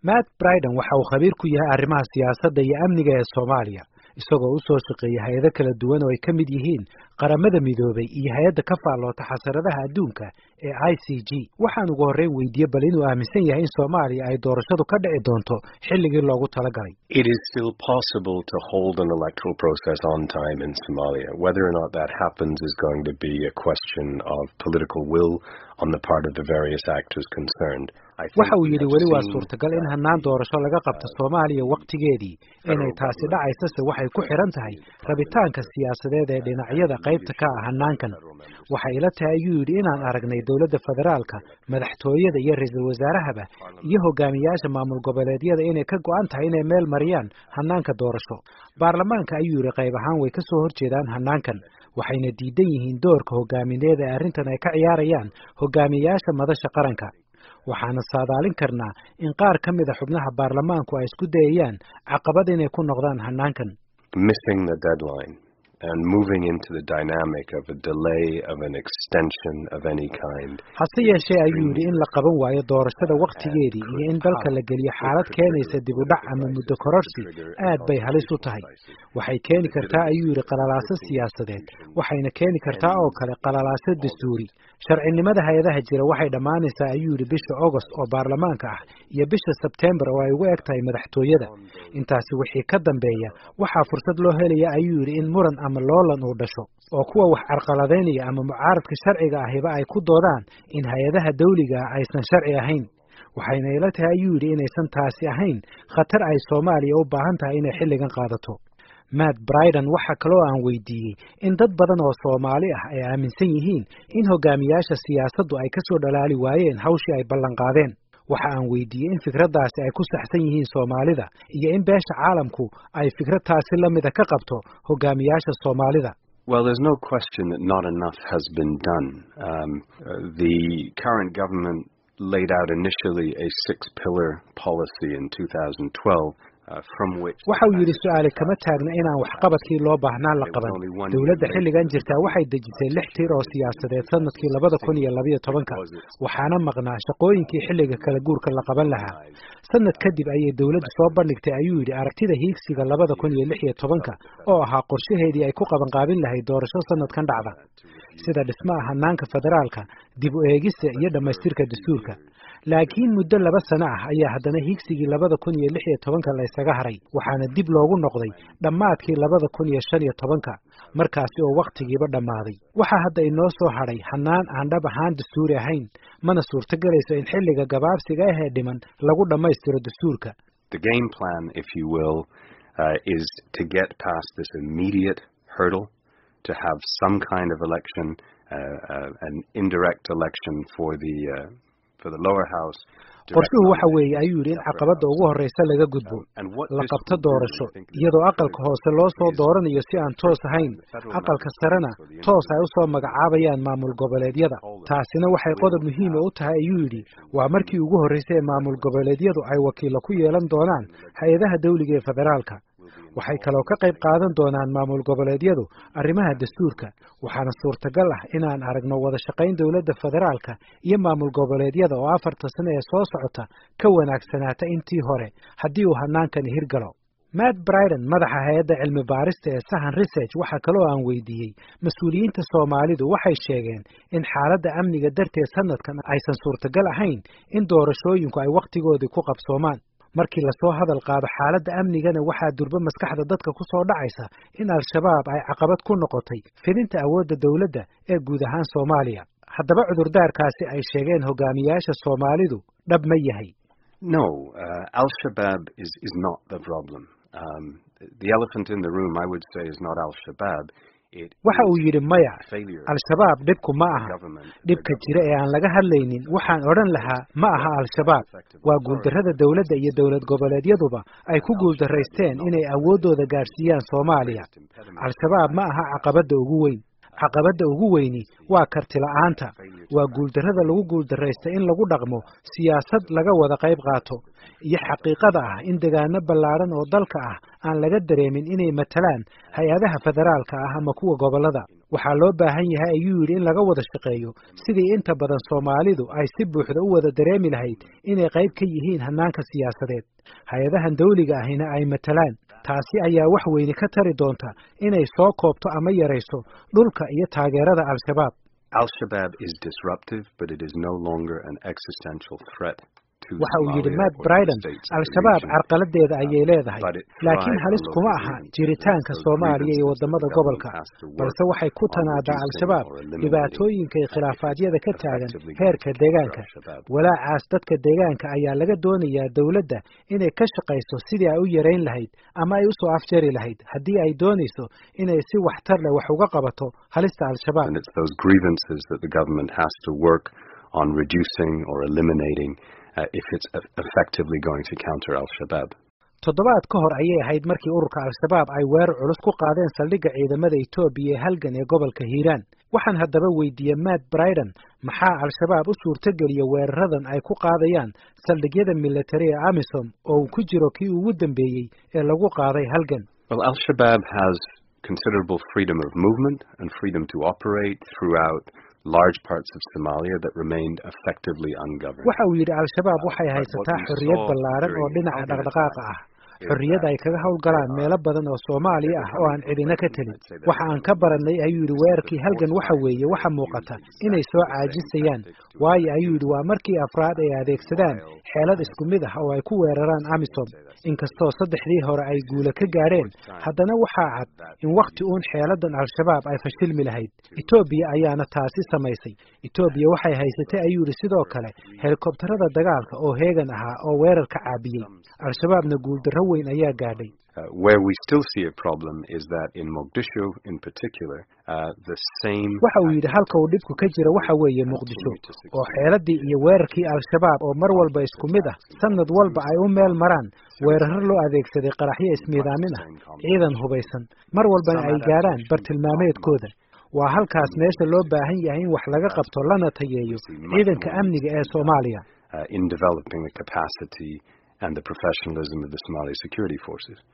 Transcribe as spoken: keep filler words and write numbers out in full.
Matt Bryden waxa uu khabiir ku yahay arrimaha siyaasadda iyo amniga ee Soomaaliya isagoo u soo shaqeeyay hay'ado kala duwan oo ay ka mid yihiin qaramada midoobay iyo hay'adda ka faallota xasaradaha adduunka ee I C G. Waxaan ugu horreyn weydiiyay bal inuu aaminsan yahay in Soomaaliya ay doorashadu ka dhici doonto xilligii loogu talagalay. It is still possible to hold an electoral process on time in Somalia. Whether or not that happens is going to be a question of political will on the part of the various actors concerned. waxa uu yidhi weli waa suurtagal in hannaan doorasho laga qabto Soomaaliya waqtigeedii inay taasi dhacaysase waxay ku xiran tahay rabitaanka siyaasadeed ee dhinacyada qaybta ka ah hannaankan. Waxa ila tahay ayuu yidhi inaan aragnay dowladda federaalka, madaxtooyada iyo ra'iisul wasaarahaba iyo hogaamiyaasha maamul goboleedyada inay ka go'an tahay inay meel mariyaan hannaanka doorasho. Baarlamaanka ayuu yidhi qayb ahaan way ka soo horjeedaan hannaankan, waxayna diidan yihiin doorka hogaamineed ee arrintan ay ka ciyaarayaan hogaamiyaasha madasha qaranka. waxaana saadaalin karnaa in qaar ka mid ah xubnaha baarlamaanku ay isku dayayaan caqabad inay ku noqdaan hannaankan. Missing the deadline and moving into the dynamic of a delay of an extension of any kind. hase yeeshee ayuu yidhi in la qaban waayo doorashada waqtigeedii iyo in dalka la geliyo xaalad keenaysa dib u dhac ama muddo kororsi aad bay halis u tahay. waxay keeni kartaa ayuu yidhi qalalaaso siyaasadeed, waxayna keeni kartaa oo kale qalalaaso dastuuri. sharcinimada hay'adaha jira waxay dhammaanaysaa ayuu yidhi bisha August oo baarlamaanka ah iyo bisha September oo ay ugu eg tahay madaxtooyada. intaasi wixii ka dambeeya waxaa fursad loo helaya ayuu yidhi in muran ama loolan uu dhasho oo kuwa wax carqaladeynaya ama mucaaradka sharciga ahiba ay ku doodaan in hay'adaha dawliga ah aysan sharci ahayn. waxayna ila tahay ayuu yidhi inaysan taasi ahayn khatar ay Soomaaliya u baahan tahay inay xilligan qaadato. Matt Bryden waxa kaloo aan weydiiyey in dad badan oo Soomaali ah ay aaminsan yihiin in hogaamiyaasha siyaasaddu ay ka soo dhalaali waayeen hawshii ay ballan qaadeen. waxa aan weydiiyey in fikraddaasi ay ku saxsan yihiin Soomaalida iyo in beesha caalamku ay fikraddaasi la mid ah ka qabto hogaamiyaasha Soomaalida. Well, there's no question that not enough has been done. Um, uh, the current government laid out initially a six-pillar policy in two thousand twelve. waxa uu yidhi su'aale kama taagna inaan waxqabadkii loo baahnaa la qaban. dowladda xilligan jirtaa waxay dejisay lix tiir oo siyaasadeed sanadkii labada kun iyo labiyo tobanka waxaana maqnaa shaqooyinkii xilliga kala guurka la qaban lahaa. sanad kadib ayay dowladdu soo bandhigtay ayuu yidhi aragtida hiigsiga labada kun iyo lix iyo tobanka oo ahaa qorshaheedii ay ku qabanqaabin lahayd doorasho sanadkan dhacda, sida dhismaha hannaanka federaalka, dib u eegista iyo dhammaystirka dastuurka. laakiin muddo laba sano ah ayaa haddana hiigsigii labada kun iyo lix iyo tobanka la isaga haray, waxaana dib loogu noqday dhammaadkii labada kun iyo shan iyo tobanka markaasi oo waqtigiiba dhammaaday. waxaa hadda inoo soo hadhay hannaan aan dhab ahaan dastuuri ahayn, mana suurtagelayso in xilliga gabaabsiga ah ee dhiman lagu dhammaystiro dastuurka. The game plan, if you will, uh, is to get past this immediate hurdle, to have some kind of election, uh, uh, an indirect election for the uh, qorshuhu waxa weeye ayuu yidhi in caqabadda ugu horreysa laga gudbo, la qabto doorasho iyadoo aqalka hoose loo soo dooranayo si aan toos ahayn, aqalka sarena toos ay u soo magacaabayaan maamul goboleedyada. taasina waxay qodob muhiima u tahay ayuu yidhi waa markii ugu horreysay ee maamul goboleedyadu ay wakiilo ku yeelan doonaan hay-adaha dawliga ee federaalka. waxay kaloo ka qayb qaadan doonaan maamul goboleedyadu arrimaha dastuurka, waxaana suurtagal ah inaan aragno wada shaqayn dowladda federaalka iyo maamul goboleedyada oo afarta sano ee soo socota ka wanaagsanaata intii hore haddii uu hannaankani hirgalo. Matt Bryden, madaxa hay'adda cilmi baarista ee Sahan Research, waxa kaloo aan weydiiyey mas-uuliyiinta Soomaalidu waxay sheegeen in xaaladda amniga darteed sanadkan aysan suurtagal ahayn in doorashooyinku ay waqtigoodii ku qabsoomaan. markii la soo hadal qaado xaaladda amnigana waxaa durba maskaxda dadka ku soo dhacaysa in al-shabaab ay caqabad ku noqotay fidinta awoodda dawladda ee guud ahaan Soomaaliya. haddaba cudurdaarkaasi ay sheegeen hogaamiyaasha Soomaalidu dhab ma yahay? No, uh, al-Shabaab is is not the problem. Um, the elephant in the room, I would say, is not al-Shabaab. waxa uu yidhi maya, al-shabaab dhibku ma aha. dhibka jira ee aan laga hadlaynin waxaan odhan lahaa ma aha al-shabaab, waa guuldarrada dawladda iyo dowlad goboleedyaduba ay ku guuldarraysteen inay awooddooda gaadhsiiyaan Soomaaliya. al-shabaab ma aha caqabadda ugu weyn. caqabadda ugu weyni waa karti la'aanta, waa guuldarrada lagu guuldarraysta in lagu dhaqmo siyaasad laga wada qayb qaato, iyo xaqiiqada ah in deegaano ballaaran oo dalka ah aan laga dareemin inay matalaan hay-adaha federaalka ah ama kuwa gobollada. waxaa loo baahan yahay ayuu yidhi in laga wada shaqeeyo sidii inta badan Soomaalidu ay si buuxda u wada dareemi lahayd inay qayb ka yihiin hannaanka siyaasadeed hay'adahan dawliga ahina ay matalaan taasi ayaa wax weyn ka tari doonta inay soo koobto ama yareyso dhulka iyo taageerada al-shabaab. Al-Shabaab is disruptive, but it is no longer an existential threat. waxa uu yidhi Matt Bryden al-shabaab carqaladeeda ayay leedahay laakiin halis kuma aha jiritaanka Soomaaliya iyo wadamada gobolka balse waxay ku tanaadaa al-shabaab dhibaatooyinka iyo khilaafaadyada ka taagan heerka deegaanka walaacaas dadka deegaanka ayaa laga doonayaa dawladda inay ka shaqeyso sidii ay u yareyn lahayd ama ay u soo afjari lahayd haddii ay doonayso inay si waxtar leh wax uga qabato halista al-shabaab. And it's those grievances that the government has to work on reducing or eliminating Uh, if it's effectively going to counter al-Shabaab. toddobaad ka hor ayay ahayd markii ururka al-shabaab ay weerar culus ku qaadeen saldhigga ciidamada Itoobiya ee halgan ee gobolka Hiiraan. waxaan haddaba weydiiyey Matt Bryden maxaa al-shabaab u suurtageliya weeraradan ay ku qaadayaan saldhigyada military ee AMISOM oo uu ku jiro kii ugu dambeeyey ee lagu qaaday halgan. Well, al-Shabaab has considerable freedom of movement and freedom to operate throughout large parts of Somalia that remained effectively ungoverned. waxa uu yidhi al-shabaab waxay haysataa xorriyad ballaaran oo dhinaca dhaqdhaqaaqa ah xorriyad ay kaga howlgalaan meelo badan oo Soomaaliya ah oo aan cidina ka talin waxa aan ka baranay ayuu yidhi weerarkii halgan waxa weeye waxa muuqata inay soo caajisayaan waayo ayuu yidhi waa markii afraad ay adeegsadaan xeelad isku mid ah oo ay ku weeraraan AMISOM inkastoo saddexdii hore ay guula ka gaareen haddana waxaa cad in waqti uun xeeladan al-shabaab ay fashilmi lahayd Itoobiya ayaana taasi samaysay Itoobiya waxay haysatay ayuu yidhi sidoo kale helikobtarada dagaalka oo heegan ahaa oo weerar ka caabiyey al-shabaabna guuldarro weyn ayaa gaadhay. Uh, where we still see a problem is that in Mogadishu in particular uh, the same waxa uu yidhi halka uu dhibku ka jira waxa weeye Muqdisho oo xeeladii iyo weerarkii al-shabaab oo mar walba isku mid ah sanad walba ay u meel maraan weerar loo adeegsaday qaraxyo ismiidaamin ah ciidan hubaysan mar walbana ay gaaraan bartilmaameedkooda waa halkaas meesha loo baahan yahay in wax laga qabto lana tayeeyo ciidanka amniga ee Soomaaliya uh, in developing the capacity and the professionalism of the Somali security forces.